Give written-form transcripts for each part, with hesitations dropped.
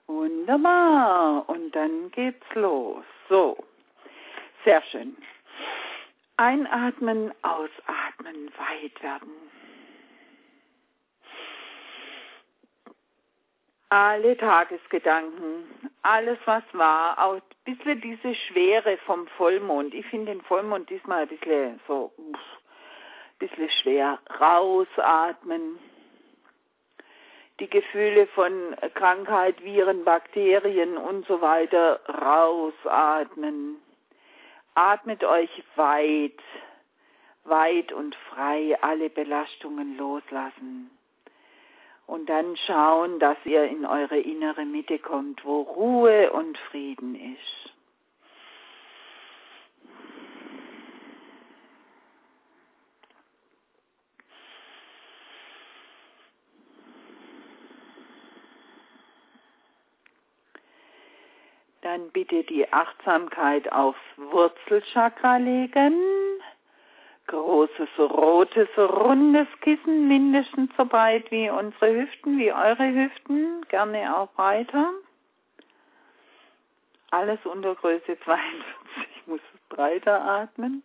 Wunderbar. Und dann geht's los. So, sehr schön. Einatmen, ausatmen, weit werden. Alle Tagesgedanken, alles was war, auch ein bisschen diese Schwere vom Vollmond. Ich finde den Vollmond diesmal ein bisschen so, bisschen schwer. Rausatmen. Die Gefühle von Krankheit, Viren, Bakterien und so weiter rausatmen. Atmet euch weit, weit und frei, alle Belastungen loslassen. Und dann schauen, dass ihr in eure innere Mitte kommt, wo Ruhe und Frieden ist. Dann bitte die Achtsamkeit aufs Wurzelchakra legen. Großes, rotes, rundes Kissen, mindestens so breit wie unsere Hüften, wie eure Hüften, gerne auch breiter. Alles unter Größe 42, ich muss breiter atmen.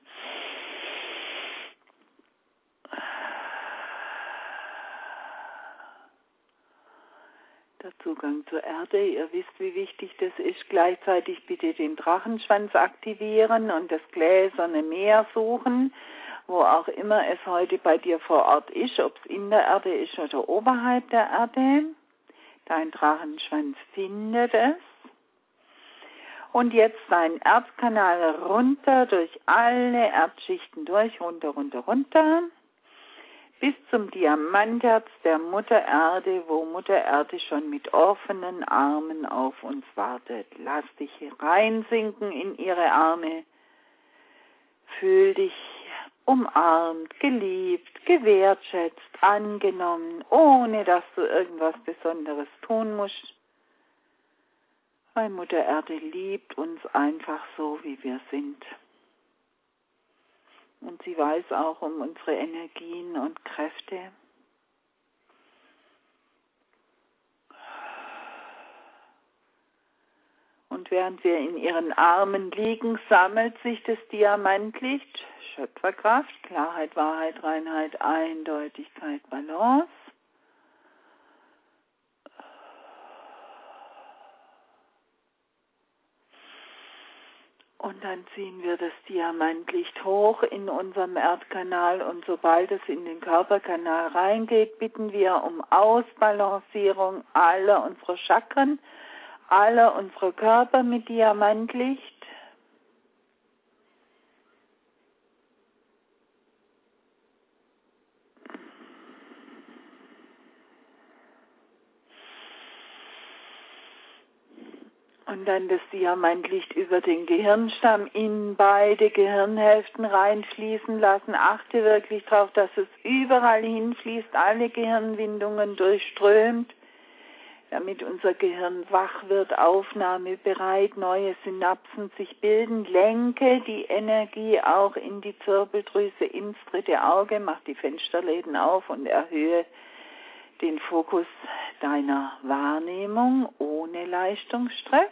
Der Zugang zur Erde, ihr wisst, wie wichtig das ist. Gleichzeitig bitte den Drachenschwanz aktivieren und das gläserne Meer suchen, wo auch immer es heute bei dir vor Ort ist, ob es in der Erde ist oder oberhalb der Erde. Dein Drachenschwanz findet es. Und jetzt dein Erdkanal runter, durch alle Erdschichten durch, runter, runter, runter. Bis zum Diamantherz der Mutter Erde, wo Mutter Erde schon mit offenen Armen auf uns wartet. Lass dich reinsinken in ihre Arme. Fühl dich umarmt, geliebt, gewertschätzt, angenommen, ohne dass du irgendwas Besonderes tun musst. Weil Mutter Erde liebt uns einfach so, wie wir sind. Und sie weiß auch um unsere Energien und Kräfte. Und während wir in ihren Armen liegen, sammelt sich das Diamantlicht, Schöpferkraft, Klarheit, Wahrheit, Reinheit, Eindeutigkeit, Balance. Und dann ziehen wir das Diamantlicht hoch in unserem Erdkanal und sobald es in den Körperkanal reingeht, bitten wir um Ausbalancierung aller unserer Chakren, aller unserer Körper mit Diamantlicht. Und dann das Diamantlicht über den Gehirnstamm in beide Gehirnhälften reinfließen lassen. Achte wirklich darauf, dass es überall hinfließt, alle Gehirnwindungen durchströmt, damit unser Gehirn wach wird, aufnahmebereit, neue Synapsen sich bilden. Lenke die Energie auch in die Zirbeldrüse, ins dritte Auge, mach die Fensterläden auf und erhöhe den Fokus deiner Wahrnehmung ohne Leistungsstress.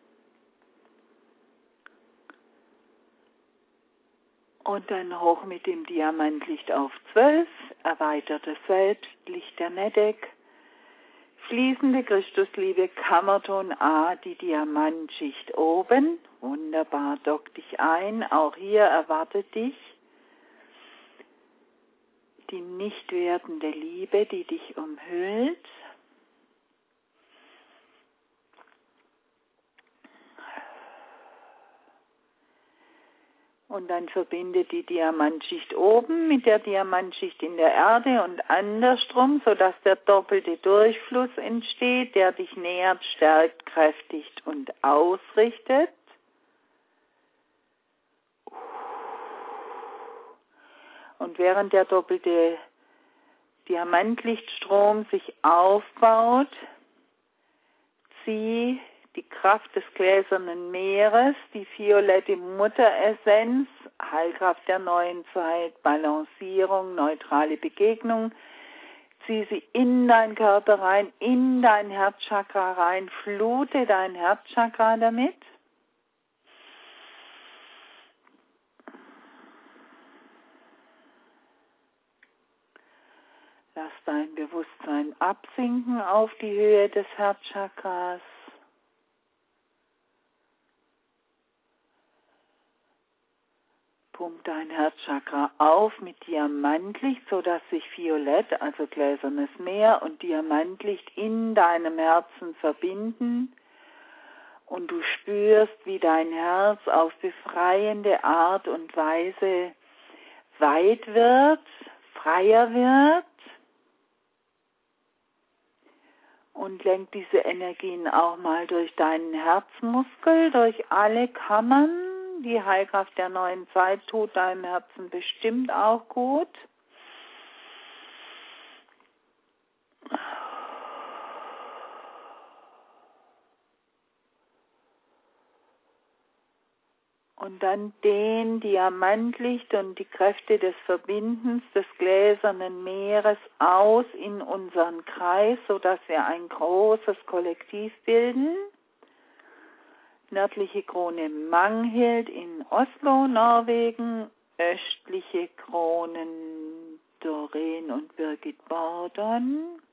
Und dann hoch mit dem Diamantlicht auf 12, erweitertes Selbst, Licht der Nedek, fließende Christusliebe, Kammerton A, die Diamantschicht oben. Wunderbar, dock dich ein, auch hier erwartet dich die nicht wertende Liebe, die dich umhüllt. Und dann verbinde die Diamantschicht oben mit der Diamantschicht in der Erde und andersrum, sodass der doppelte Durchfluss entsteht, der dich nährt, stärkt, kräftigt und ausrichtet. Und während der doppelte Diamantlichtstrom sich aufbaut, zieh die Kraft des gläsernen Meeres, die violette Mutteressenz, Heilkraft der neuen Zeit, Balancierung, neutrale Begegnung, Zieh sie in deinen Körper rein, in dein Herzchakra rein, flute dein Herzchakra damit. Lass dein Bewusstsein absinken auf die Höhe des Herzchakras. Pump dein Herzchakra auf mit Diamantlicht, sodass sich Violett, also gläsernes Meer, und Diamantlicht in deinem Herzen verbinden. Und du spürst, wie dein Herz auf befreiende Art und Weise weit wird, freier wird. Und lenk diese Energien auch mal durch deinen Herzmuskel, durch alle Kammern. Die Heilkraft der neuen Zeit tut deinem Herzen bestimmt auch gut. Und dann dehn Diamantlicht und die Kräfte des Verbindens des gläsernen Meeres aus in unseren Kreis, sodass wir ein großes Kollektiv bilden. Nördliche Krone Manghild in Oslo, Norwegen, östliche Kronen Doreen und Birgit Bordon,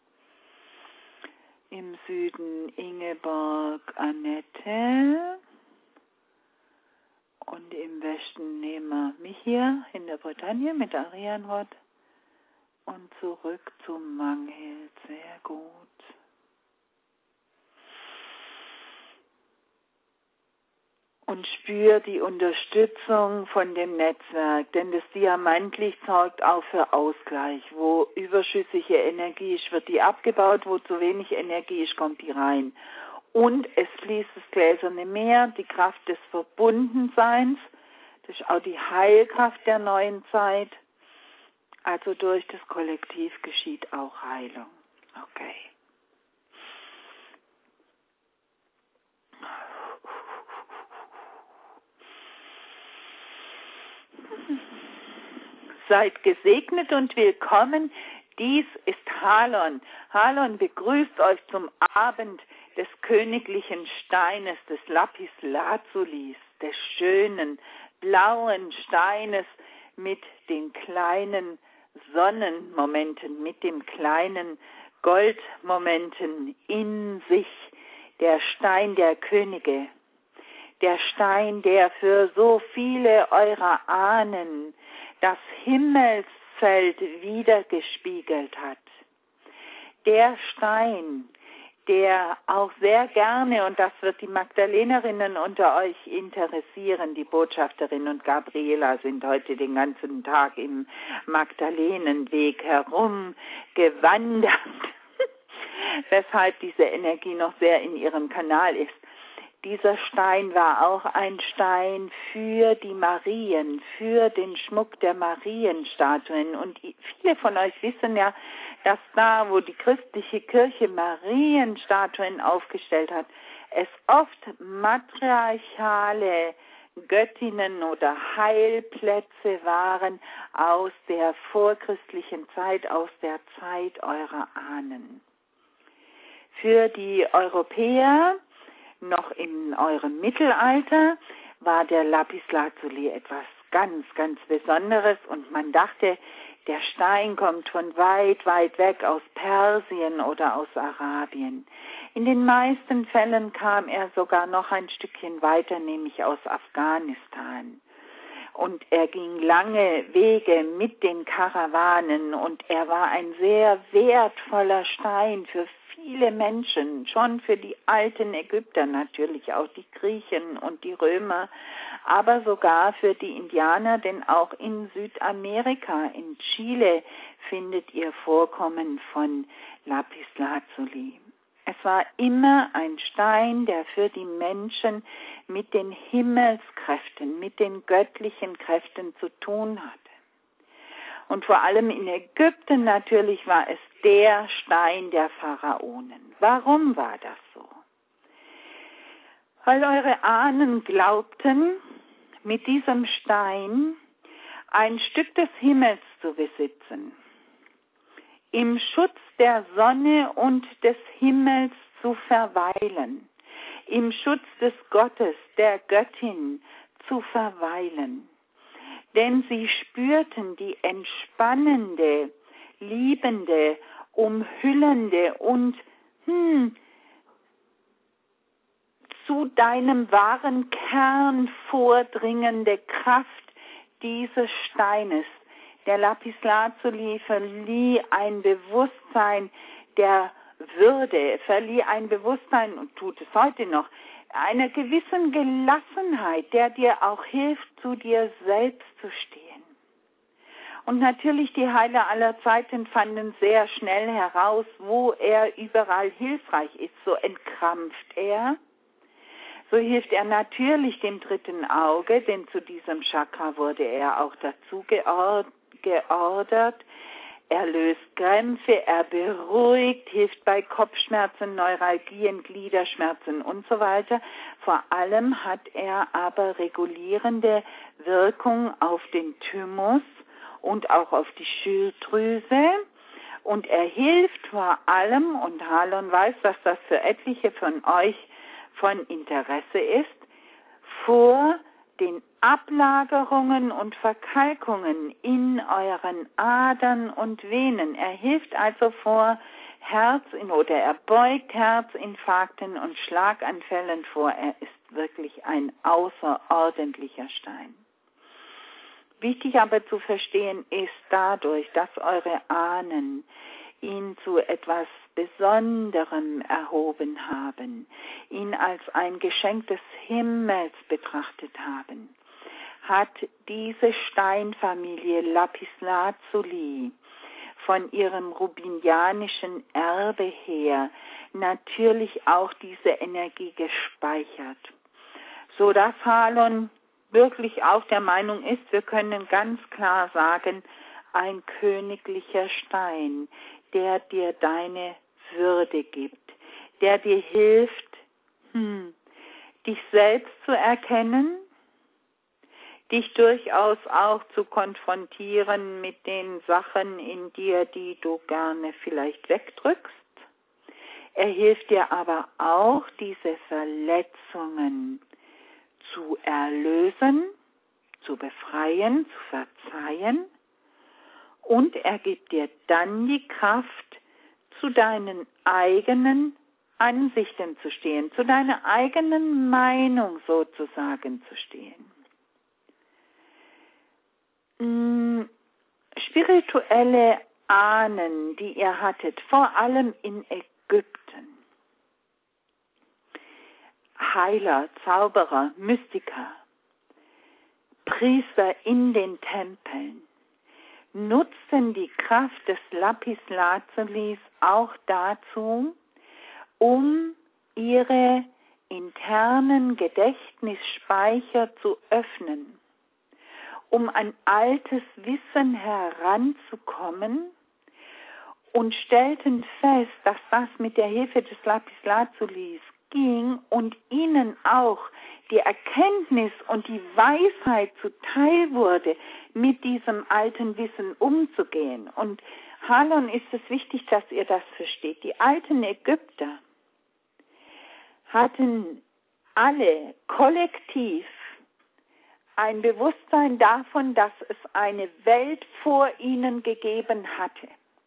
im Süden Ingeborg Annette und im Westen nehmen wir mich hier in der Bretagne mit Arianrod und zurück zum Manghild. Sehr gut. Und spür die Unterstützung von dem Netzwerk, denn das Diamantlicht sorgt auch für Ausgleich. Wo überschüssige Energie ist, wird die abgebaut, wo zu wenig Energie ist, kommt die rein. Und es fließt das gläserne Meer, die Kraft des Verbundenseins, das ist auch die Heilkraft der neuen Zeit. Also durch das Kollektiv geschieht auch Heilung. Okay. Seid gesegnet und willkommen. Dies ist Halon. Halon begrüßt euch zum Abend des königlichen Steines, des Lapis Lazulis, des schönen blauen Steines mit den kleinen Sonnenmomenten, mit dem kleinen Goldmomenten in sich. Der Stein der Könige. Der Stein, der für so viele eurer Ahnen das Himmelszelt wiedergespiegelt hat. Der Stein, der auch sehr gerne, und das wird die Magdalenerinnen unter euch interessieren, die Botschafterin und Gabriela sind heute den ganzen Tag im Magdalenenweg herumgewandert, weshalb diese Energie noch sehr in ihrem Kanal ist. Dieser Stein war auch ein Stein für die Marien, für den Schmuck der Marienstatuen. Und viele von euch wissen ja, dass da, wo die christliche Kirche Marienstatuen aufgestellt hat, es oft matriarchale Göttinnen oder Heilplätze waren aus der vorchristlichen Zeit, aus der Zeit eurer Ahnen. Für die Europäer noch in eurem Mittelalter war der Lapislazuli etwas ganz, ganz Besonderes und man dachte, der Stein kommt von weit, weit weg aus Persien oder aus Arabien. In den meisten Fällen kam er sogar noch ein Stückchen weiter, nämlich aus Afghanistan. Und er ging lange Wege mit den Karawanen und er war ein sehr wertvoller Stein für viele Menschen, schon für die alten Ägypter natürlich, auch die Griechen und die Römer, aber sogar für die Indianer, denn auch in Südamerika, in Chile, findet ihr Vorkommen von Lapislazuli. Es war immer ein Stein, der für die Menschen mit den Himmelskräften, mit den göttlichen Kräften zu tun hatte. Und vor allem in Ägypten natürlich war es der Stein der Pharaonen. Warum war das so? Weil eure Ahnen glaubten, mit diesem Stein ein Stück des Himmels zu besitzen. im Schutz der Sonne und des Himmels zu verweilen, im Schutz des Gottes, der Göttin zu verweilen. Denn sie spürten die entspannende, liebende, umhüllende und zu deinem wahren Kern vordringende Kraft dieses Steines. Der Lapislazuli verlieh ein Bewusstsein der Würde, verlieh ein Bewusstsein, und tut es heute noch, einer gewissen Gelassenheit, der dir auch hilft, zu dir selbst zu stehen. Und natürlich die Heiler aller Zeiten fanden sehr schnell heraus, wo er überall hilfreich ist. So entkrampft er, so hilft er natürlich dem dritten Auge, denn zu diesem Chakra wurde er auch dazu geordert. Er löst Krämpfe, er beruhigt, hilft bei Kopfschmerzen, Neuralgien, Gliederschmerzen und so weiter. Vor allem hat er aber regulierende Wirkung auf den Thymus und auch auf die Schilddrüse. Und er hilft vor allem, und Halon weiß, dass das für etliche von euch von Interesse ist, vor den Ablagerungen und Verkalkungen in euren Adern und Venen. Er hilft also vor er beugt Herzinfarkten und Schlaganfällen vor. Er ist wirklich ein außerordentlicher Stein. Wichtig aber zu verstehen ist dadurch, dass eure Ahnen ihn zu etwas Besonderem erhoben haben, ihn als ein Geschenk des Himmels betrachtet haben, hat diese Steinfamilie Lapislazuli von ihrem rubinianischen Erbe her natürlich auch diese Energie gespeichert, so dass Halon wirklich auch der Meinung ist, wir können ganz klar sagen, ein königlicher Stein, der dir deine Würde gibt, der dir hilft, dich selbst zu erkennen, dich durchaus auch zu konfrontieren mit den Sachen in dir, die du gerne vielleicht wegdrückst. Er hilft dir aber auch, diese Verletzungen zu erlösen, zu befreien, zu verzeihen. Und er gibt dir dann die Kraft, zu deinen eigenen Ansichten zu stehen, zu deiner eigenen Meinung sozusagen zu stehen. Spirituelle Ahnen, die ihr hattet, vor allem in Ägypten. Heiler, Zauberer, Mystiker, Priester in den Tempeln nutzten die Kraft des Lapislazulis auch dazu, um ihre internen Gedächtnisspeicher zu öffnen, um an altes Wissen heranzukommen, und stellten fest, dass das mit der Hilfe des Lapislazulis ging und ihnen auch die Erkenntnis und die Weisheit zuteil wurde, mit diesem alten Wissen umzugehen. Und Halon ist es wichtig, dass ihr das versteht. Die alten Ägypter hatten alle kollektiv ein Bewusstsein davon, dass es eine Welt vor ihnen gegeben hatte.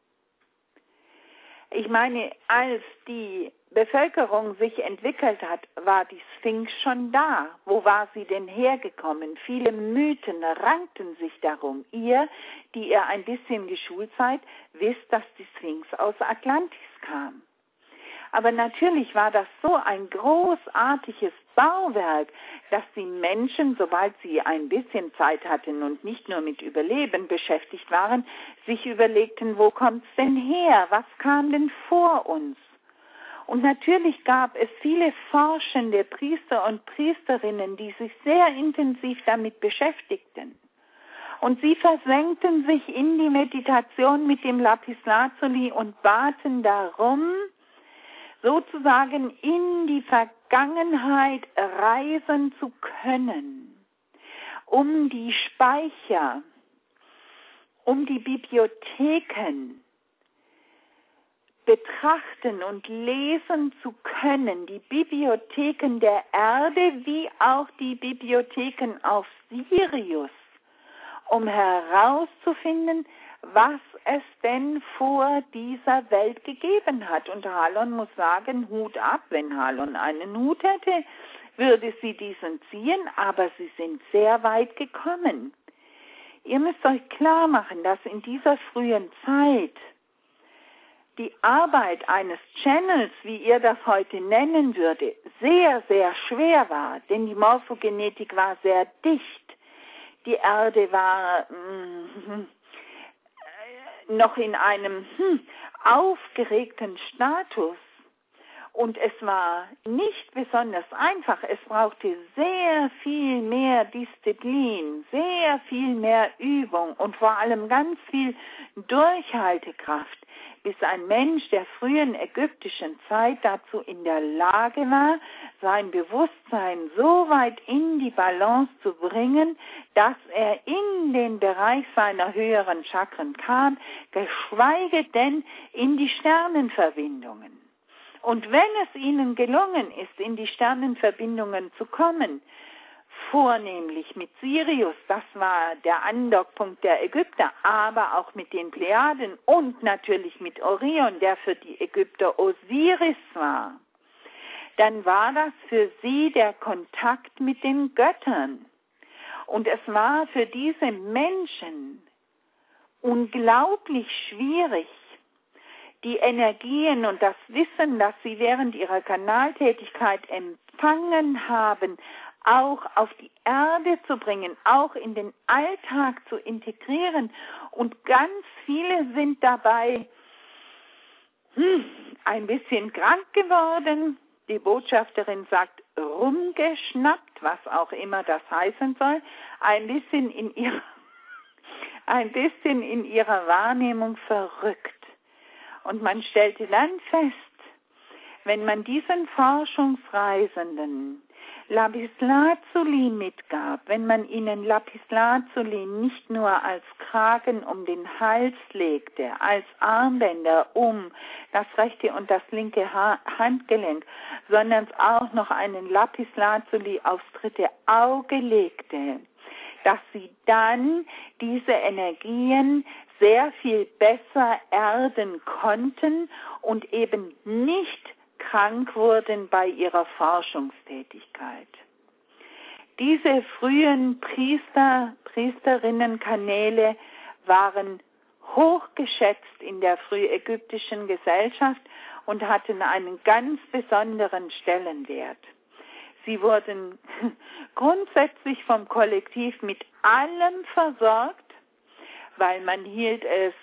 Ich meine, als die Bevölkerung sich entwickelt hat, war die Sphinx schon da. Wo war sie denn hergekommen? Viele Mythen rankten sich darum. Ihr, die ihr ein bisschen geschult seid, wisst, dass die Sphinx aus Atlantis kam. Aber natürlich war das so ein großartiges Bauwerk, dass die Menschen, sobald sie ein bisschen Zeit hatten und nicht nur mit Überleben beschäftigt waren, sich überlegten, wo kommt's denn her? Was kam denn vor uns? Und natürlich gab es viele forschende Priester und Priesterinnen, die sich sehr intensiv damit beschäftigten. Und sie versenkten sich in die Meditation mit dem Lapislazuli und baten darum, sozusagen in die Vergangenheit reisen zu können, um die Speicher, um die Bibliotheken betrachten und lesen zu können, die Bibliotheken der Erde wie auch die Bibliotheken auf Sirius, um herauszufinden, was es denn vor dieser Welt gegeben hat. Und Halon muss sagen, Hut ab, wenn Halon einen Hut hätte, würde sie diesen ziehen, aber sie sind sehr weit gekommen. Ihr müsst euch klar machen, dass in dieser frühen Zeit die Arbeit eines Channels, wie ihr das heute nennen würde, sehr, sehr schwer war, denn die Morphogenetik war sehr dicht. Die Erde war noch in einem aufgeregten Status. Und es war nicht besonders einfach. Es brauchte sehr viel mehr Disziplin, sehr viel mehr Übung und vor allem ganz viel Durchhaltekraft, bis ein Mensch der frühen ägyptischen Zeit dazu in der Lage war, sein Bewusstsein so weit in die Balance zu bringen, dass er in den Bereich seiner höheren Chakren kam, geschweige denn in die Sternenverbindungen. Und wenn es ihnen gelungen ist, in die Sternenverbindungen zu kommen, vornehmlich mit Sirius, das war der Andockpunkt der Ägypter, aber auch mit den Plejaden und natürlich mit Orion, der für die Ägypter Osiris war, dann war das für sie der Kontakt mit den Göttern. Und es war für diese Menschen unglaublich schwierig, die Energien und das Wissen, das sie während ihrer Kanaltätigkeit empfangen haben, auch auf die Erde zu bringen, auch in den Alltag zu integrieren. Und ganz viele sind dabei ein bisschen krank geworden. Die Botschafterin sagt, rumgeschnappt, was auch immer das heißen soll, ein bisschen in ihrer Wahrnehmung verrückt. Und man stellte dann fest, wenn man diesen Forschungsreisenden Lapislazuli mitgab, wenn man ihnen Lapislazuli nicht nur als Kragen um den Hals legte, als Armbänder um das rechte und das linke Handgelenk, sondern auch noch einen Lapislazuli aufs dritte Auge legte, dass sie dann diese Energien sehr viel besser erden konnten und eben nicht krank wurden bei ihrer Forschungstätigkeit. Diese frühen Priesterinnenkanäle waren hochgeschätzt in der frühägyptischen Gesellschaft und hatten einen ganz besonderen Stellenwert. Sie wurden grundsätzlich vom Kollektiv mit allem versorgt, weil man hielt es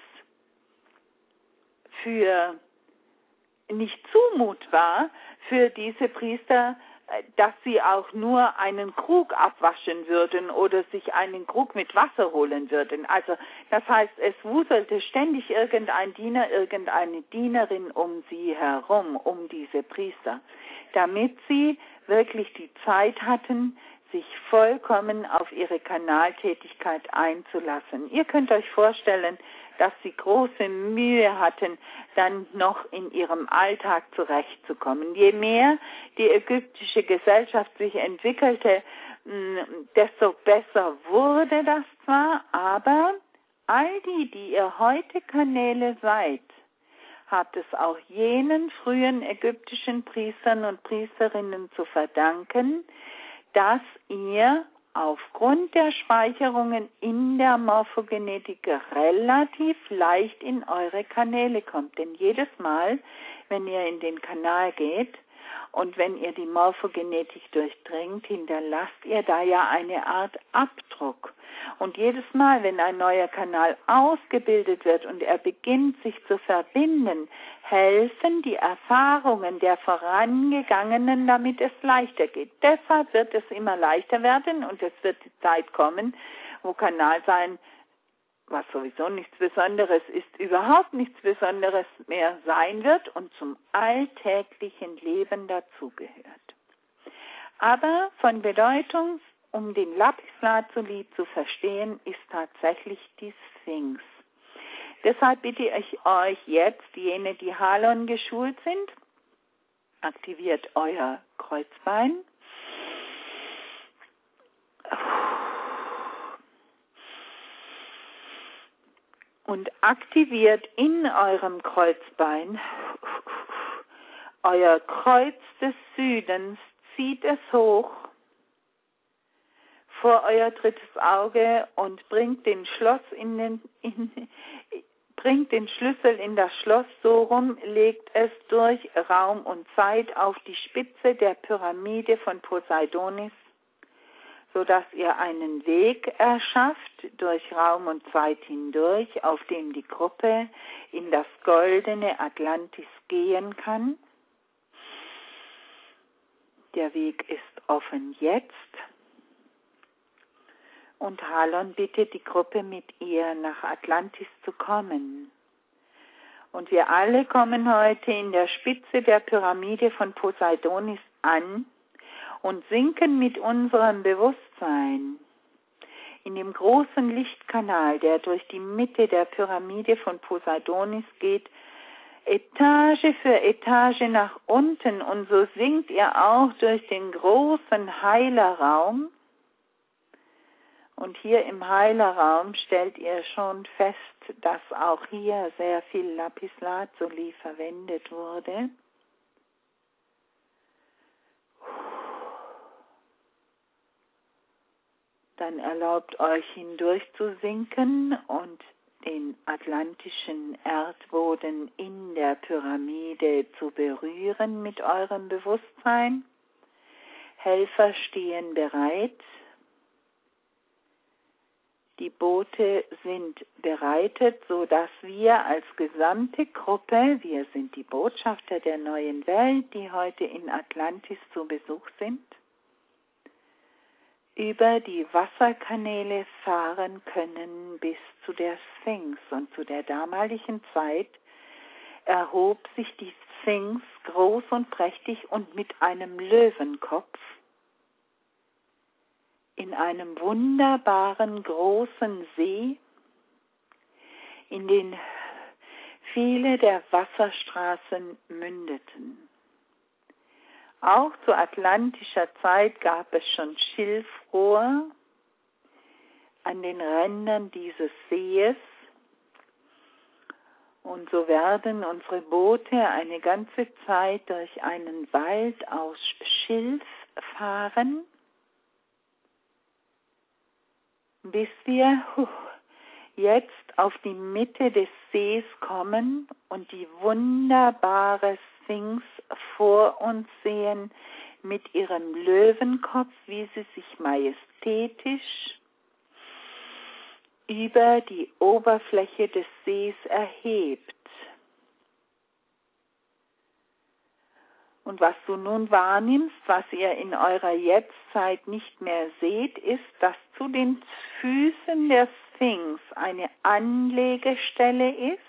für nicht zumutbar für diese Priester, dass sie auch nur einen Krug abwaschen würden oder sich einen Krug mit Wasser holen würden. Also das heißt, es wuselte ständig irgendein Diener, irgendeine Dienerin um sie herum, um diese Priester, damit sie wirklich die Zeit hatten, sich vollkommen auf ihre Kanaltätigkeit einzulassen. Ihr könnt euch vorstellen, dass sie große Mühe hatten, dann noch in ihrem Alltag zurechtzukommen. Je mehr die ägyptische Gesellschaft sich entwickelte, desto besser wurde das zwar, aber all die ihr heute Kanäle seid, habt es auch jenen frühen ägyptischen Priestern und Priesterinnen zu verdanken, dass ihr aufgrund der Speicherungen in der Morphogenetik relativ leicht in eure Kanäle kommt. Denn jedes Mal, wenn ihr in den Kanal geht und wenn ihr die Morphogenetik durchdringt, hinterlasst ihr da ja eine Art Abdruck. Und jedes Mal, wenn ein neuer Kanal ausgebildet wird und er beginnt sich zu verbinden, helfen die Erfahrungen der Vorangegangenen, damit es leichter geht. Deshalb wird es immer leichter werden und es wird die Zeit kommen, wo Kanalsein, was sowieso nichts Besonderes ist, überhaupt nichts Besonderes mehr sein wird und zum alltäglichen Leben dazugehört. Aber von Bedeutung, um den Lapislazuli zu verstehen, ist tatsächlich die Sphinx. Deshalb bitte ich euch jetzt, jene, die Halon geschult sind, aktiviert euer Kreuzbein. Und aktiviert in eurem Kreuzbein euer Kreuz des Südens, zieht es hoch vor euer drittes Auge und bringt den Schlüssel in das Schloss so rum, legt es durch Raum und Zeit auf die Spitze der Pyramide von Poseidonis, sodass ihr einen Weg erschafft durch Raum und Zeit hindurch, auf dem die Gruppe in das goldene Atlantis gehen kann. Der Weg ist offen jetzt. Und Halon bittet die Gruppe, mit ihr nach Atlantis zu kommen. Und wir alle kommen heute in der Spitze der Pyramide von Poseidonis an und sinken mit unserem Bewusstsein in dem großen Lichtkanal, der durch die Mitte der Pyramide von Poseidonis geht, Etage für Etage nach unten, und so sinkt ihr auch durch den großen Heilerraum. Und hier im Heilerraum stellt ihr schon fest, dass auch hier sehr viel Lapislazuli verwendet wurde. Dann erlaubt euch hindurch zu sinken und den atlantischen Erdboden in der Pyramide zu berühren mit eurem Bewusstsein. Helfer stehen bereit. Die Boote sind bereitet, sodass wir als gesamte Gruppe, wir sind die Botschafter der neuen Welt, die heute in Atlantis zu Besuch sind, über die Wasserkanäle fahren können bis zu der Sphinx. Und zu der damaligen Zeit erhob sich die Sphinx groß und prächtig und mit einem Löwenkopf in einem wunderbaren großen See, in den viele der Wasserstraßen mündeten. Auch zu atlantischer Zeit gab es schon Schilfrohr an den Rändern dieses Sees, und so werden unsere Boote eine ganze Zeit durch einen Wald aus Schilf fahren, bis wir jetzt auf die Mitte des Sees kommen und die wunderbare Sphinx vor uns sehen mit ihrem Löwenkopf, wie sie sich majestätisch über die Oberfläche des Sees erhebt. Und was du nun wahrnimmst, was ihr in eurer Jetztzeit nicht mehr seht, ist, dass zu den Füßen der Sphinx eine Anlegestelle ist.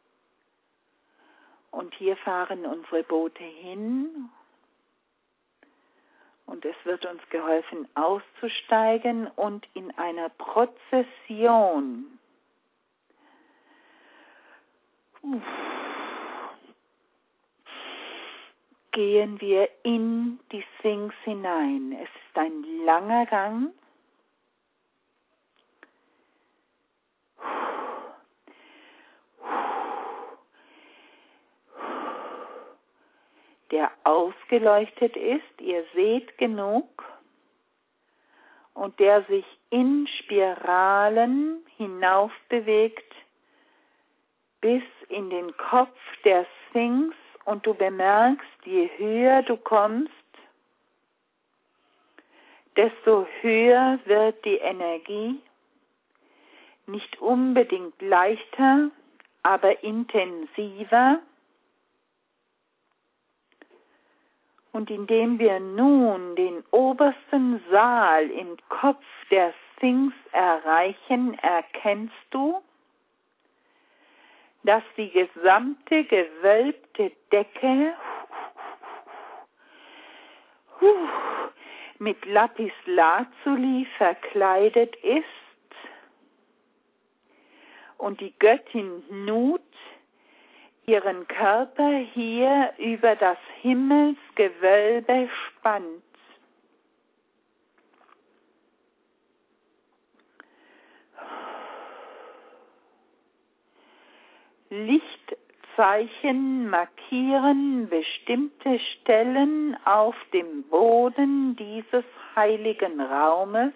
Und hier fahren unsere Boote hin. Und es wird uns geholfen, auszusteigen und in einer Prozession gehen wir in die Sphinx hinein. Es ist ein langer Gang. Der ausgeleuchtet ist, ihr seht genug, und der sich in Spiralen hinauf bewegt bis in den Kopf der Sphinx, und du bemerkst, je höher du kommst, desto höher wird die Energie, nicht unbedingt leichter, aber intensiver. Und indem wir nun den obersten Saal im Kopf der Sphinx erreichen, erkennst du, dass die gesamte gewölbte Decke mit Lapislazuli verkleidet ist Und die Göttin Nut ihren Körper hier über das Himmelsgewölbe spannt. Lichtzeichen markieren bestimmte Stellen auf dem Boden dieses heiligen Raumes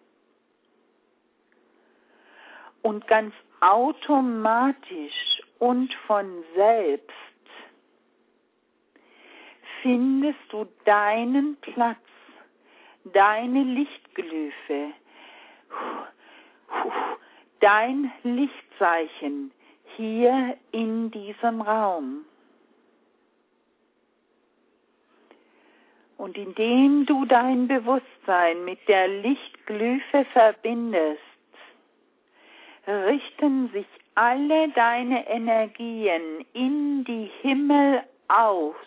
und ganz automatisch und von selbst findest du deinen Platz, deine Lichtglyphe, dein Lichtzeichen hier in diesem Raum. Und indem du dein Bewusstsein mit der Lichtglyphe verbindest, richten sich alle deine Energien in die Himmel aus.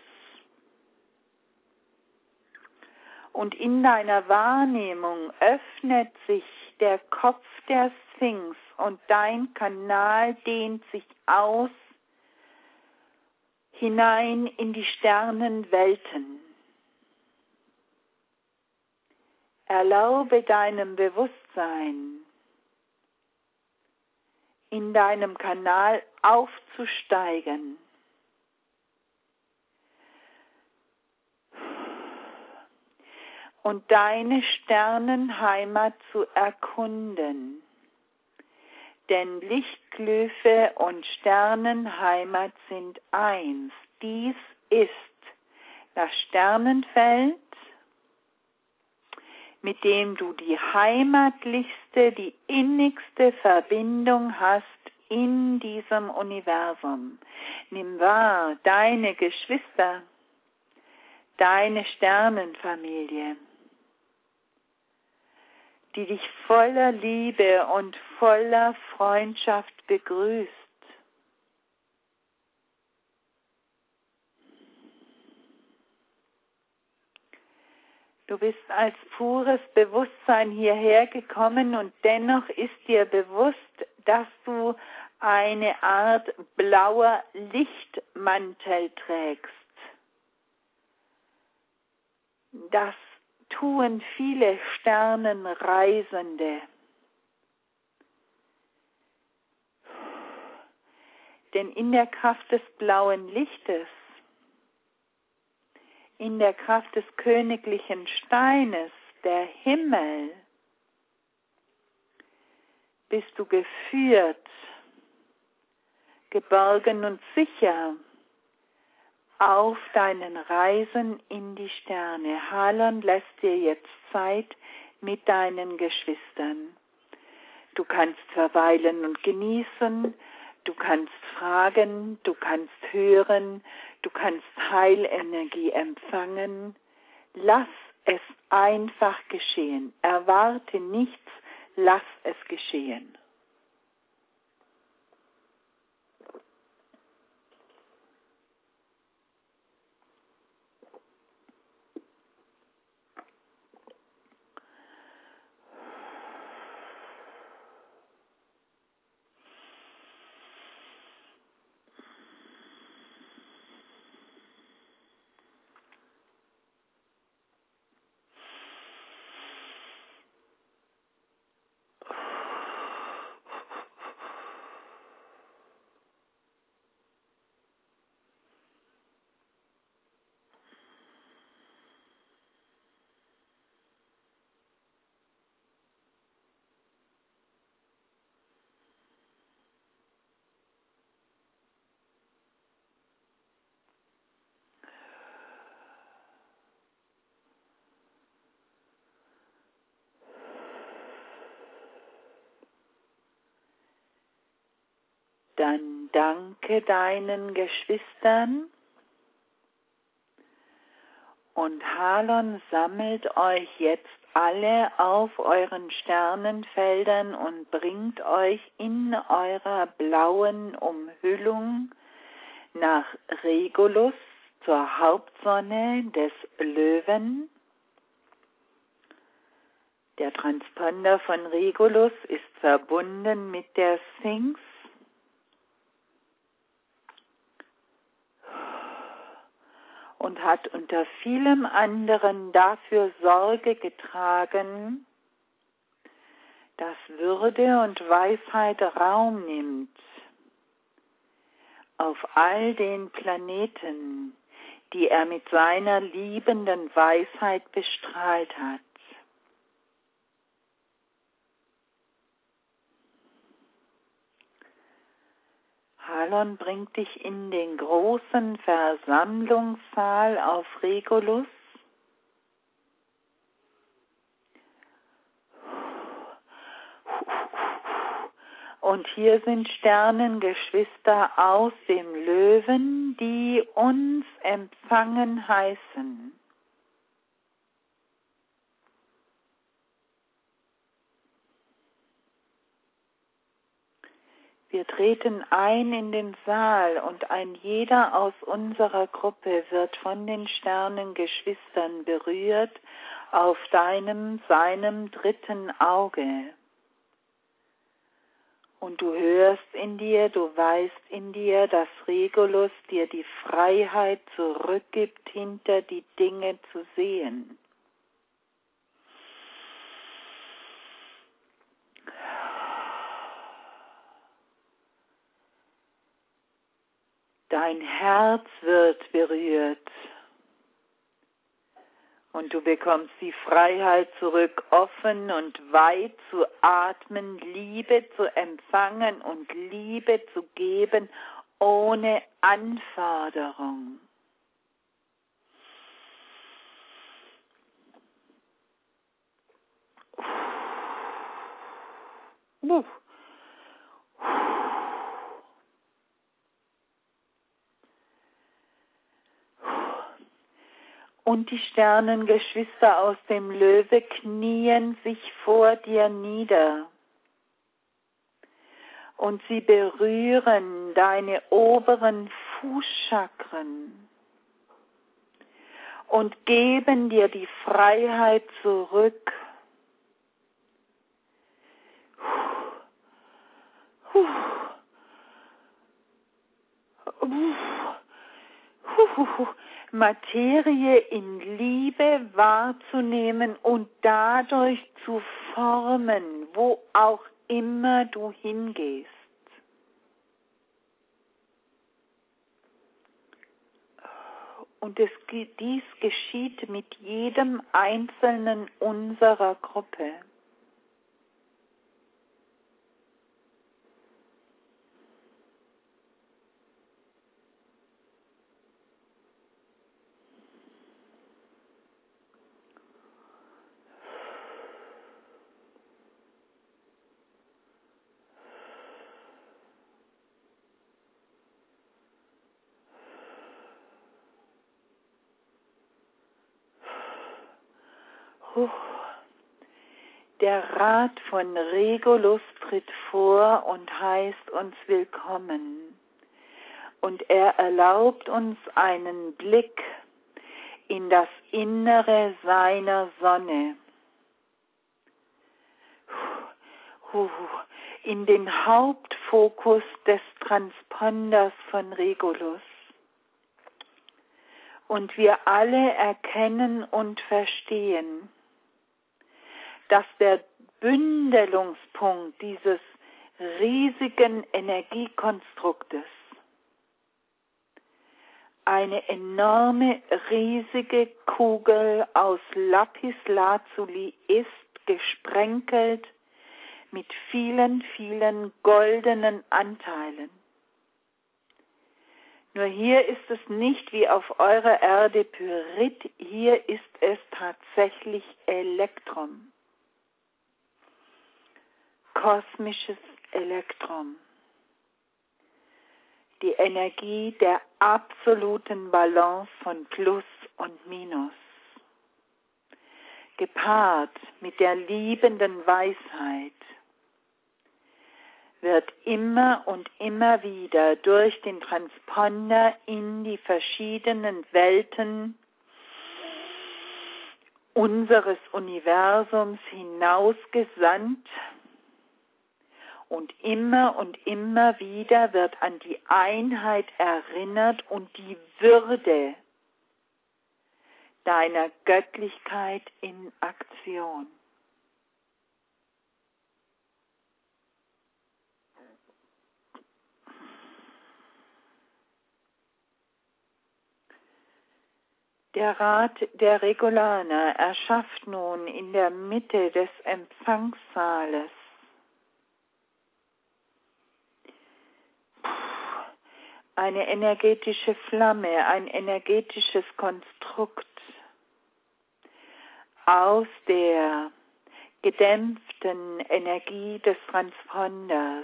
Und in deiner Wahrnehmung öffnet sich der Kopf der Sphinx und dein Kanal dehnt sich aus hinein in die Sternenwelten. Erlaube deinem Bewusstsein, in deinem Kanal aufzusteigen. Und deine Sternenheimat zu erkunden. Denn Lichtglyphe und Sternenheimat sind eins. Dies ist das Sternenfeld, mit dem du die heimatlichste, die innigste Verbindung hast in diesem Universum. Nimm wahr, deine Geschwister, deine Sternenfamilie, die dich voller Liebe und voller Freundschaft begrüßt. Du bist als pures Bewusstsein hierher gekommen und dennoch ist dir bewusst, dass du eine Art blauer Lichtmantel trägst. Das tun viele Sternenreisende. Denn in der Kraft des blauen Lichtes, in der Kraft des königlichen Steines, der Himmel, bist du geführt, geborgen und sicher auf deinen Reisen in die Sterne. Halon lässt dir jetzt Zeit mit deinen Geschwistern. Du kannst verweilen und genießen, du kannst fragen, du kannst hören, du kannst Heilenergie empfangen. Lass es einfach geschehen. Erwarte nichts, lass es geschehen. Dann danke deinen Geschwistern und Halon sammelt euch jetzt alle auf euren Sternenfeldern und bringt euch in eurer blauen Umhüllung nach Regulus zur Hauptsonne des Löwen. Der Transponder von Regulus ist verbunden mit der Sphinx. und hat unter vielem anderen dafür Sorge getragen, dass Würde und Weisheit Raum nimmt auf all den Planeten, die er mit seiner liebenden Weisheit bestrahlt hat. Halon bringt dich in den großen Versammlungssaal auf Regulus. Und hier sind Sternengeschwister aus dem Löwen, die uns empfangen heißen. Wir treten ein in den Saal und ein jeder aus unserer Gruppe wird von den Sternengeschwistern berührt auf seinem dritten Auge. Und du hörst in dir, du weißt in dir, dass Regulus dir die Freiheit zurückgibt, hinter die Dinge zu sehen. Dein Herz wird berührt und du bekommst die Freiheit zurück, offen und weit zu atmen, Liebe zu empfangen und Liebe zu geben, ohne Anforderung. Und die Sternengeschwister aus dem Löwe knien sich vor dir nieder. Und sie berühren deine oberen Fußchakren und geben dir die Freiheit zurück. Materie in Liebe wahrzunehmen und dadurch zu formen, wo auch immer du hingehst. Und dies geschieht mit jedem Einzelnen unserer Gruppe. Der Rat von Regulus tritt vor und heißt uns willkommen. Und er erlaubt uns einen Blick in das Innere seiner Sonne, in den Hauptfokus des Transponders von Regulus. Und wir alle erkennen und verstehen, dass der Bündelungspunkt dieses riesigen Energiekonstruktes eine enorme, riesige Kugel aus Lapislazuli ist, gesprenkelt mit vielen, vielen goldenen Anteilen. Nur hier ist es nicht wie auf eurer Erde Pyrit, hier ist es tatsächlich Elektrum. Kosmisches Elektrum. Die Energie der absoluten Balance von Plus und Minus. Gepaart mit der liebenden Weisheit wird immer und immer wieder durch den Transponder in die verschiedenen Welten unseres Universums hinausgesandt und immer wieder wird an die Einheit erinnert und die Würde deiner Göttlichkeit in Aktion. Der Rat der Regulaner erschafft nun in der Mitte des Empfangssaales eine energetische Flamme, ein energetisches Konstrukt aus der gedämpften Energie des Transponders.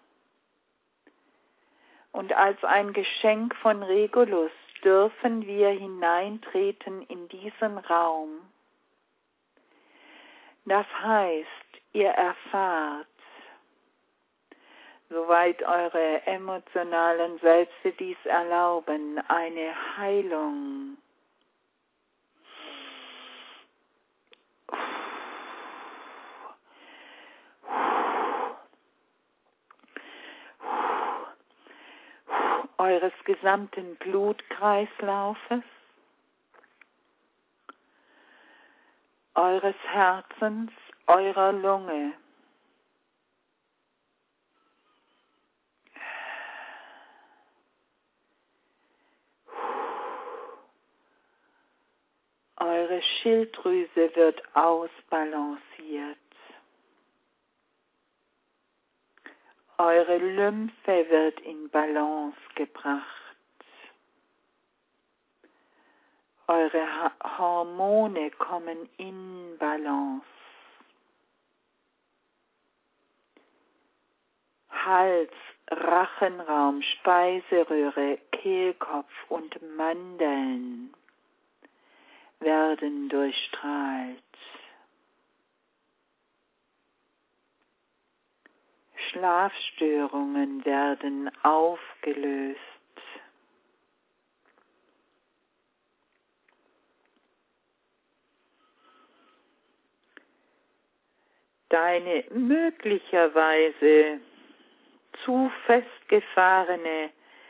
Und als ein Geschenk von Regulus dürfen wir hineintreten in diesen Raum. Das heißt, ihr erfahrt, soweit eure emotionalen Selbste dies erlauben, eine Heilung. Eures gesamten Blutkreislaufes, eures Herzens, eurer Lunge. Eure Schilddrüse wird ausbalanciert. Eure Lymphe wird in Balance gebracht. Eure Hormone kommen in Balance. Hals, Rachenraum, Speiseröhre, Kehlkopf und Mandeln werden durchstrahlt. Schlafstörungen werden aufgelöst. Deine möglicherweise zu festgefahrene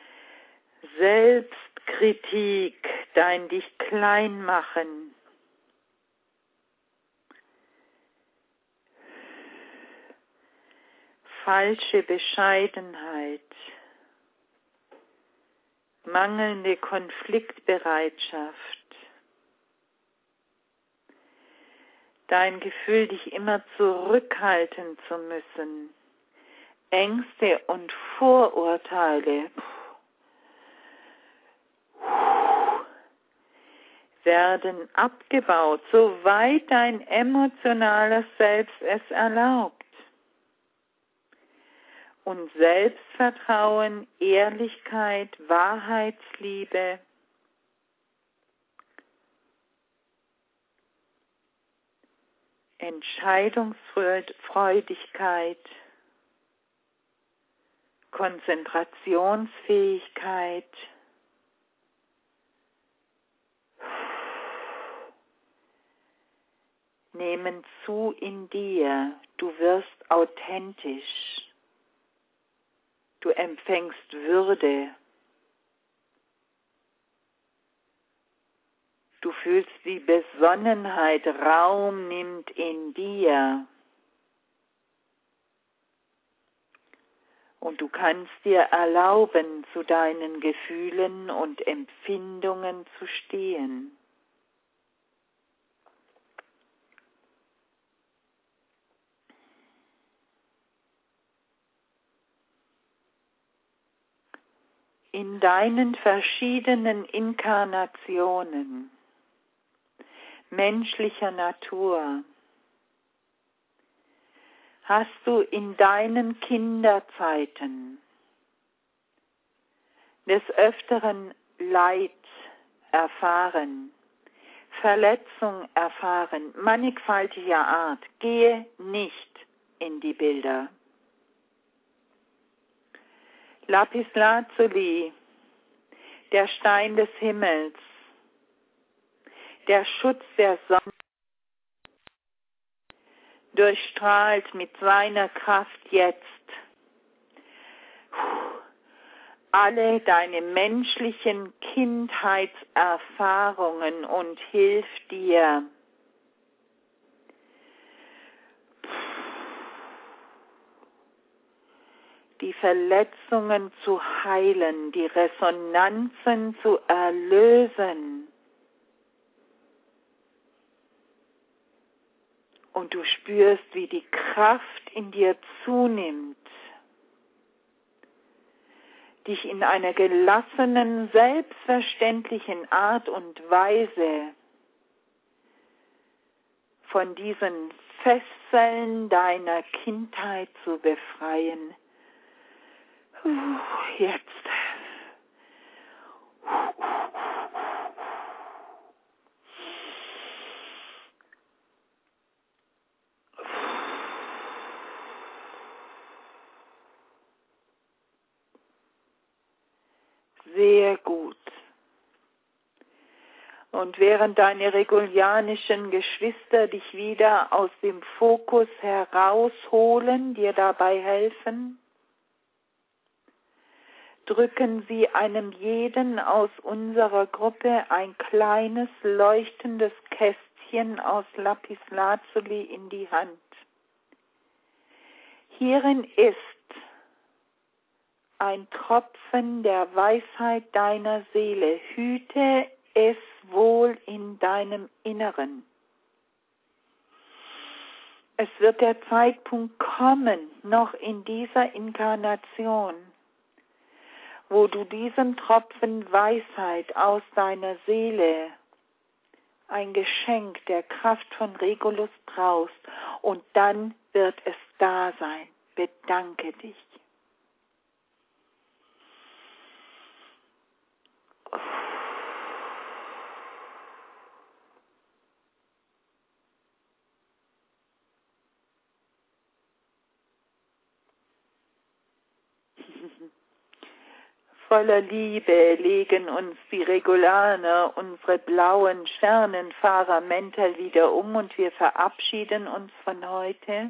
Selbstkritik, dein dich klein machen, falsche Bescheidenheit, mangelnde Konfliktbereitschaft, dein Gefühl, dich immer zurückhalten zu müssen, Ängste und Vorurteile werden abgebaut, soweit dein emotionales Selbst es erlaubt. Und Selbstvertrauen, Ehrlichkeit, Wahrheitsliebe, Entscheidungsfreudigkeit, Konzentrationsfähigkeit, nehmen zu in dir. Du wirst authentisch. Du empfängst Würde. Du fühlst, wie Besonnenheit Raum nimmt in dir. Und du kannst dir erlauben, zu deinen Gefühlen und Empfindungen zu stehen. In deinen verschiedenen Inkarnationen menschlicher Natur hast du in deinen Kinderzeiten des Öfteren Leid erfahren, Verletzung erfahren, mannigfaltiger Art. Gehe nicht in die Bilder. Lapislazuli, der Stein des Himmels, der Schutz der Sonne, durchstrahlt mit seiner Kraft jetzt alle deine menschlichen Kindheitserfahrungen und hilf dir, die Verletzungen zu heilen, die Resonanzen zu erlösen. Und du spürst, wie die Kraft in dir zunimmt, dich in einer gelassenen, selbstverständlichen Art und Weise von diesen Fesseln deiner Kindheit zu befreien. Jetzt. Sehr gut. Und während deine regulianischen Geschwister dich wieder aus dem Fokus herausholen, dir dabei helfen, drücken sie einem jeden aus unserer Gruppe ein kleines leuchtendes Kästchen aus Lapislazuli in die Hand. Hierin ist ein Tropfen der Weisheit deiner Seele. Hüte es wohl in deinem Inneren. Es wird der Zeitpunkt kommen, noch in dieser Inkarnation, wo du diesen Tropfen Weisheit aus deiner Seele, ein Geschenk der Kraft von Regulus, brauchst, und dann wird es da sein. Bedanke dich. Voller Liebe legen uns die Regulaner, unsere blauen Sternenfahrermäntel wieder um und wir verabschieden uns von heute.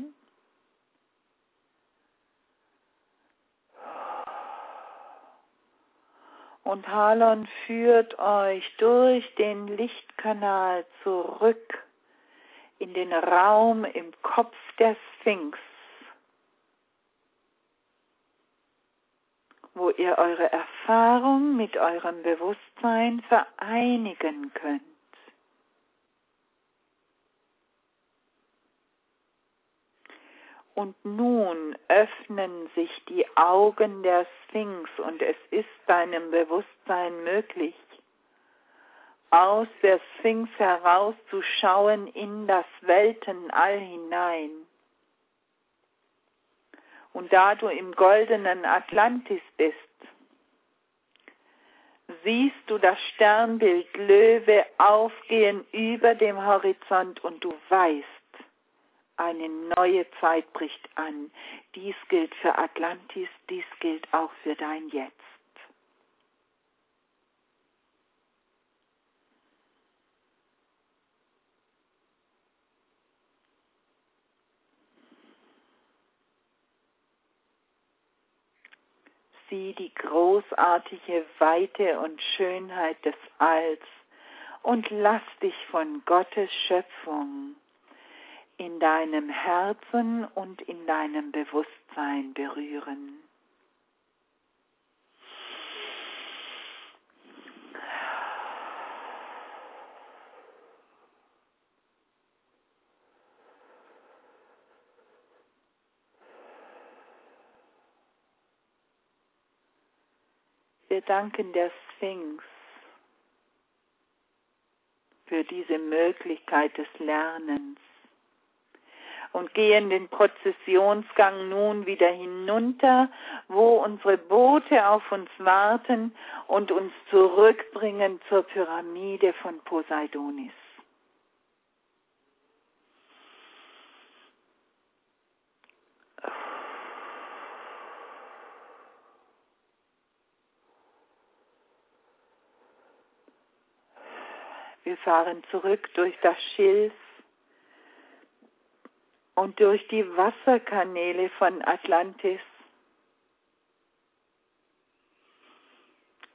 Und Halon führt euch durch den Lichtkanal zurück in den Raum im Kopf der Sphinx, wo ihr eure Erfahrung mit eurem Bewusstsein vereinigen könnt. Und nun öffnen sich die Augen der Sphinx und es ist deinem Bewusstsein möglich, aus der Sphinx herauszuschauen in das Weltenall hinein. Und da du im goldenen Atlantis bist, siehst du das Sternbild Löwe aufgehen über dem Horizont und du weißt, eine neue Zeit bricht an. Dies gilt für Atlantis, dies gilt auch für dein Jetzt. Sieh die großartige Weite und Schönheit des Alls und lass dich von Gottes Schöpfung in deinem Herzen und in deinem Bewusstsein berühren. Wir danken der Sphinx für diese Möglichkeit des Lernens und gehen den Prozessionsgang nun wieder hinunter, wo unsere Boote auf uns warten und uns zurückbringen zur Pyramide von Poseidonis. Wir fahren zurück durch das Schilf und durch die Wasserkanäle von Atlantis.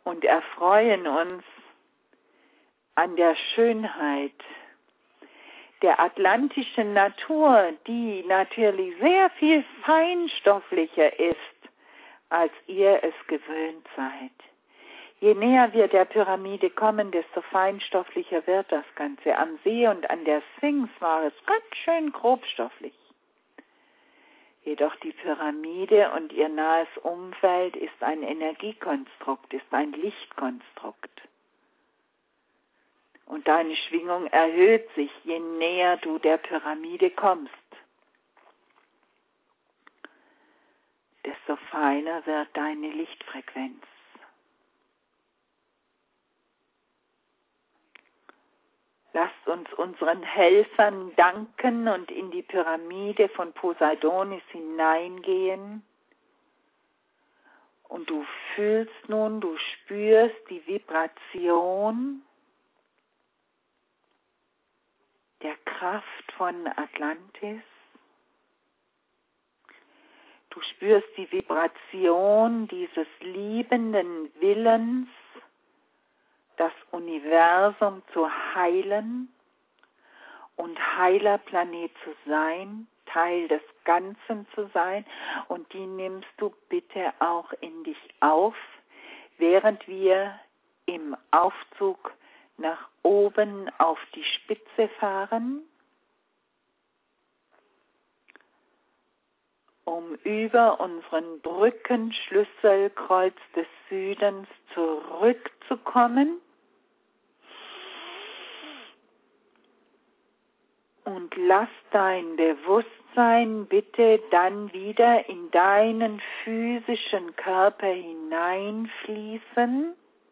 und erfreuen uns an der Schönheit der atlantischen Natur, die natürlich sehr viel feinstofflicher ist, als ihr es gewöhnt seid. Je näher wir der Pyramide kommen, desto feinstofflicher wird das Ganze. Am See und an der Sphinx war es ganz schön grobstofflich. Jedoch die Pyramide und ihr nahes Umfeld ist ein Energiekonstrukt, ist ein Lichtkonstrukt. Und deine Schwingung erhöht sich, je näher du der Pyramide kommst. Desto feiner wird deine Lichtfrequenz. Lasst uns unseren Helfern danken und in die Pyramide von Poseidonis hineingehen. Und du fühlst nun, du spürst die Vibration der Kraft von Atlantis. Du spürst die Vibration dieses liebenden Willens, das Universum zu heilen und Heilerplanet zu sein, Teil des Ganzen zu sein. Und die nimmst du bitte auch in dich auf, während wir im Aufzug nach oben auf die Spitze fahren, um über unseren Brückenschlüsselkreuz des Südens zurückzukommen und lass dein Bewusstsein bitte dann wieder in deinen physischen Körper hineinfließen.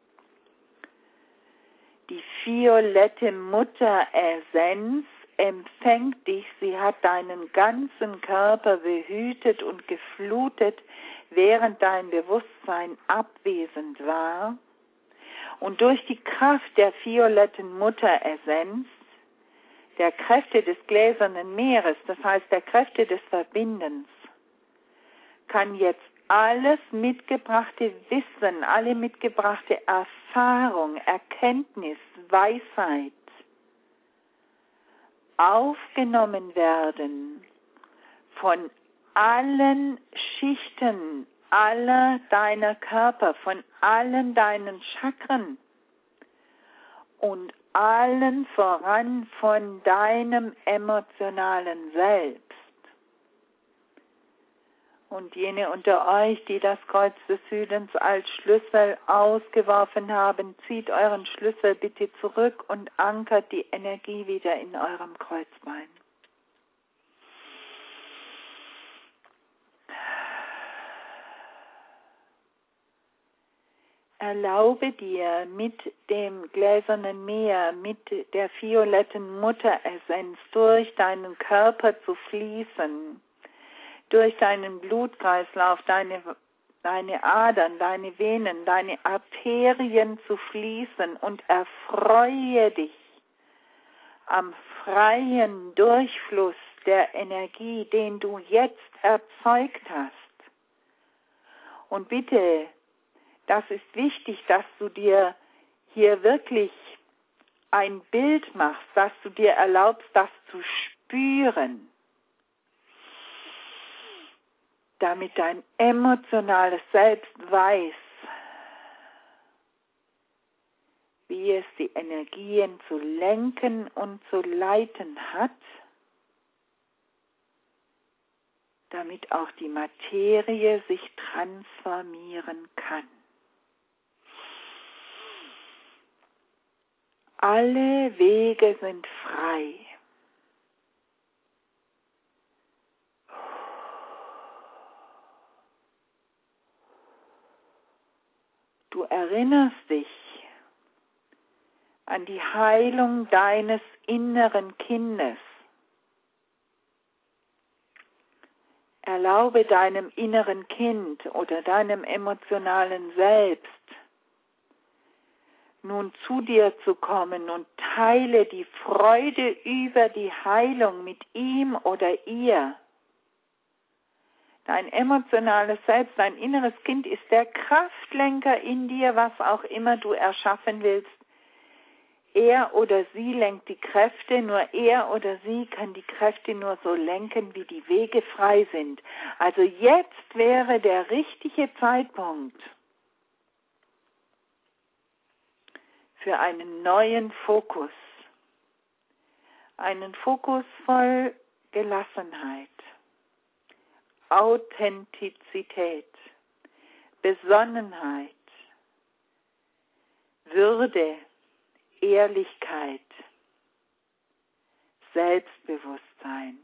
Die violette Mutteressenz empfängt dich, sie hat deinen ganzen Körper behütet und geflutet, während dein Bewusstsein abwesend war. Und durch die Kraft der violetten Mutteressenz, der Kräfte des gläsernen Meeres, das heißt der Kräfte des Verbindens, kann jetzt alles mitgebrachte Wissen, alle mitgebrachte Erfahrung, Erkenntnis, Weisheit aufgenommen werden von allen Schichten aller deiner Körper, von allen deinen Chakren und allen voran von deinem emotionalen Selbst. Und jene unter euch, die das Kreuz des Südens als Schlüssel ausgeworfen haben, zieht euren Schlüssel bitte zurück und ankert die Energie wieder in eurem Kreuzbein. Erlaube dir mit dem gläsernen Meer, mit der violetten Mutteressenz durch deinen Körper zu fließen, durch deinen Blutkreislauf, deine Adern, deine Venen, deine Arterien zu fließen und erfreue dich am freien Durchfluss der Energie, den du jetzt erzeugt hast. Und bitte, das ist wichtig, dass du dir hier wirklich ein Bild machst, dass du dir erlaubst, das zu spüren, damit dein emotionales Selbst weiß, wie es die Energien zu lenken und zu leiten hat, damit auch die Materie sich transformieren kann. Alle Wege sind frei. Du erinnerst dich an die Heilung deines inneren Kindes. Erlaube deinem inneren Kind oder deinem emotionalen Selbst, nun zu dir zu kommen und teile die Freude über die Heilung mit ihm oder ihr. Dein emotionales Selbst, dein inneres Kind ist der Kraftlenker in dir, was auch immer du erschaffen willst. Er oder sie lenkt die Kräfte, nur er oder sie kann die Kräfte nur so lenken, wie die Wege frei sind. Also jetzt wäre der richtige Zeitpunkt für einen neuen Fokus. Einen Fokus voll Gelassenheit, Authentizität, Besonnenheit, Würde, Ehrlichkeit, Selbstbewusstsein,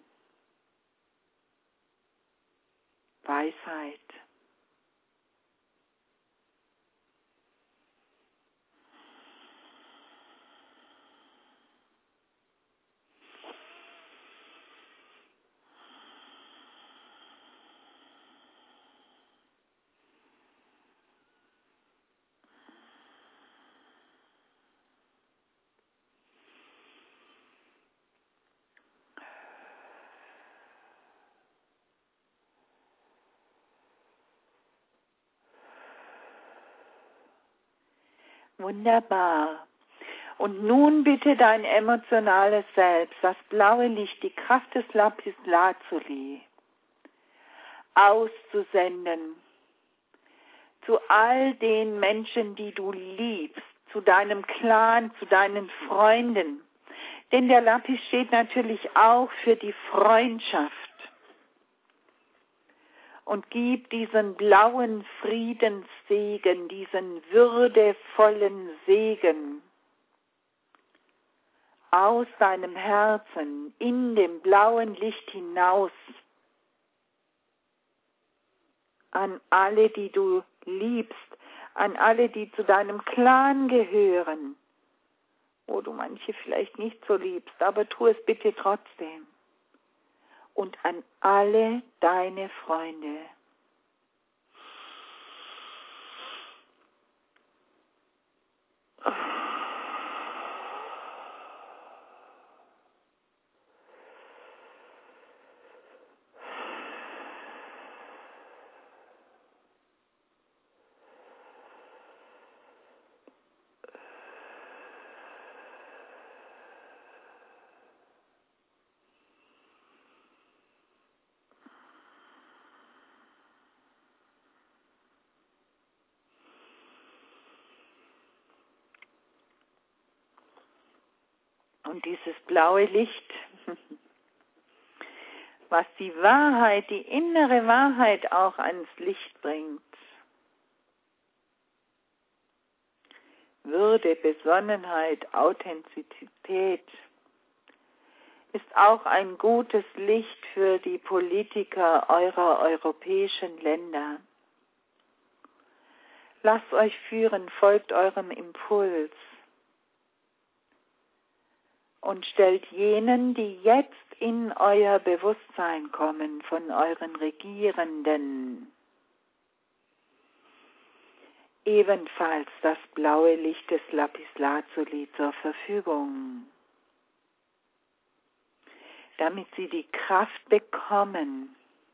Weisheit. Wunderbar. Und nun bitte dein emotionales Selbst, das blaue Licht, die Kraft des Lapis Lazuli, auszusenden zu all den Menschen, die du liebst, zu deinem Clan, zu deinen Freunden. Denn der Lapis steht natürlich auch für die Freundschaft. Und gib diesen blauen Friedenssegen, diesen würdevollen Segen aus deinem Herzen in dem blauen Licht hinaus an alle, die du liebst, an alle, die zu deinem Clan gehören, wo du manche vielleicht nicht so liebst, aber tu es bitte trotzdem. Und an alle deine Freunde. Und dieses blaue Licht, was die Wahrheit, die innere Wahrheit auch ans Licht bringt. Würde, Besonnenheit, Authentizität ist auch ein gutes Licht für die Politiker eurer europäischen Länder. Lasst euch führen, folgt eurem Impuls. Und stellt jenen, die jetzt in euer Bewusstsein kommen, von euren Regierenden, ebenfalls das blaue Licht des Lapis Lazuli zur Verfügung, damit sie die Kraft bekommen,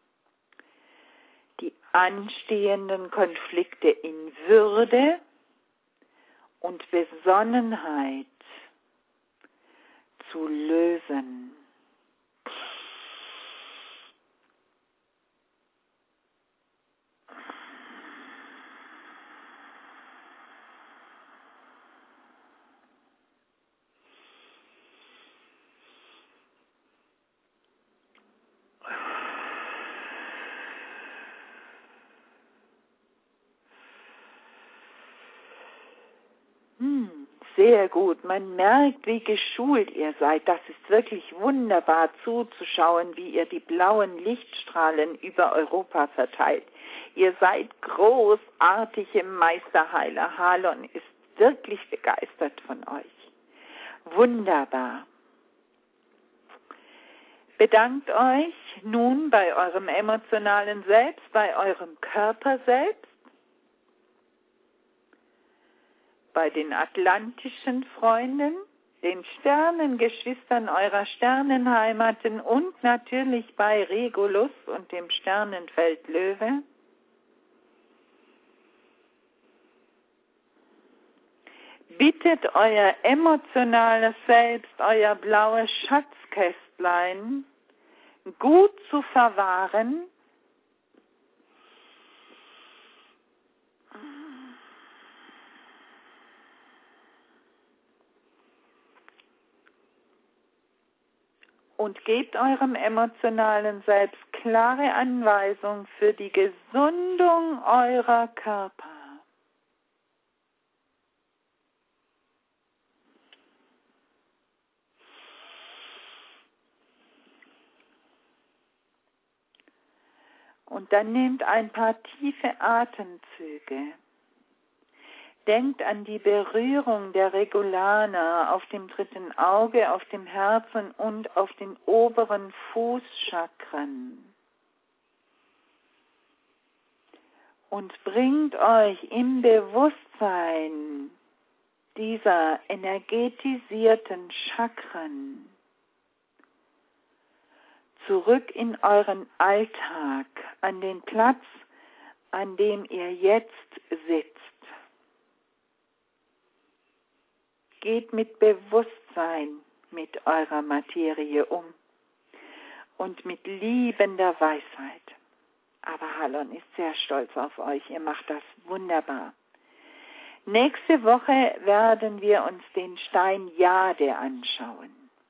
die anstehenden Konflikte in Würde und Besonnenheit zu lösen. Sehr gut. Man merkt, wie geschult ihr seid. Das ist wirklich wunderbar zuzuschauen, wie ihr die blauen Lichtstrahlen über Europa verteilt. Ihr seid großartige Meisterheiler. Halon ist wirklich begeistert von euch. Wunderbar. Bedankt euch nun bei eurem emotionalen Selbst, bei eurem Körper selbst, bei den atlantischen Freunden, den Sternengeschwistern eurer Sternenheimaten und natürlich bei Regulus und dem Sternenfeld Löwe. Bittet euer emotionales Selbst, euer blaues Schatzkästlein, gut zu verwahren, und gebt eurem emotionalen Selbst klare Anweisung für die Gesundung eurer Körper. Und dann nehmt ein paar tiefe Atemzüge. Denkt an die Berührung der Regulaner auf dem dritten Auge, auf dem Herzen und auf den oberen Fußchakren. Und bringt euch im Bewusstsein dieser energetisierten Chakren zurück in euren Alltag, an den Platz, an dem ihr jetzt sitzt. Geht mit Bewusstsein mit eurer Materie um und mit liebender Weisheit. Aber Halon ist sehr stolz auf euch, ihr macht das wunderbar. Nächste Woche werden wir uns den Stein Jade anschauen.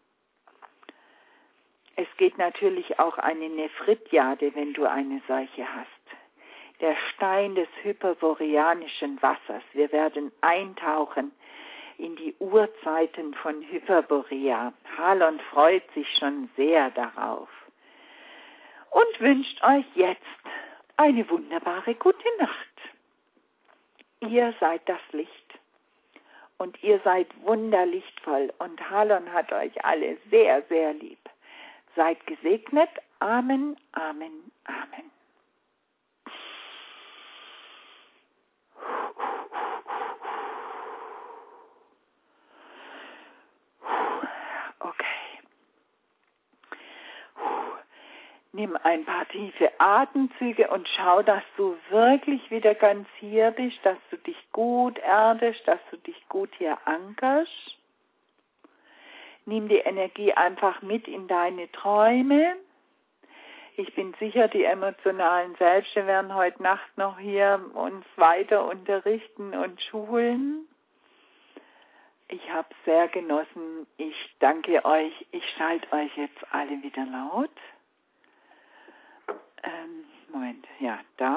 Es geht natürlich auch eine Nephritjade, wenn du eine solche hast. Der Stein des hyperboreanischen Wassers. Wir werden eintauchen in die Urzeiten von Hyperborea. Halon freut sich schon sehr darauf und wünscht euch jetzt eine wunderbare gute Nacht. Ihr seid das Licht und ihr seid wunderlichtvoll und Halon hat euch alle sehr, sehr lieb. Seid gesegnet. Amen, Amen, Amen. Okay. Nimm ein paar tiefe Atemzüge und schau, dass du wirklich wieder ganz hier bist, dass du dich gut erdest, dass du dich gut hier ankerst. Nimm die Energie einfach mit in deine Träume. Ich bin sicher, die emotionalen Selbste werden heute Nacht noch hier uns weiter unterrichten und schulen. Ich habe sehr genossen. Ich danke euch. Ich schalte euch jetzt alle wieder laut. Moment, ja, da.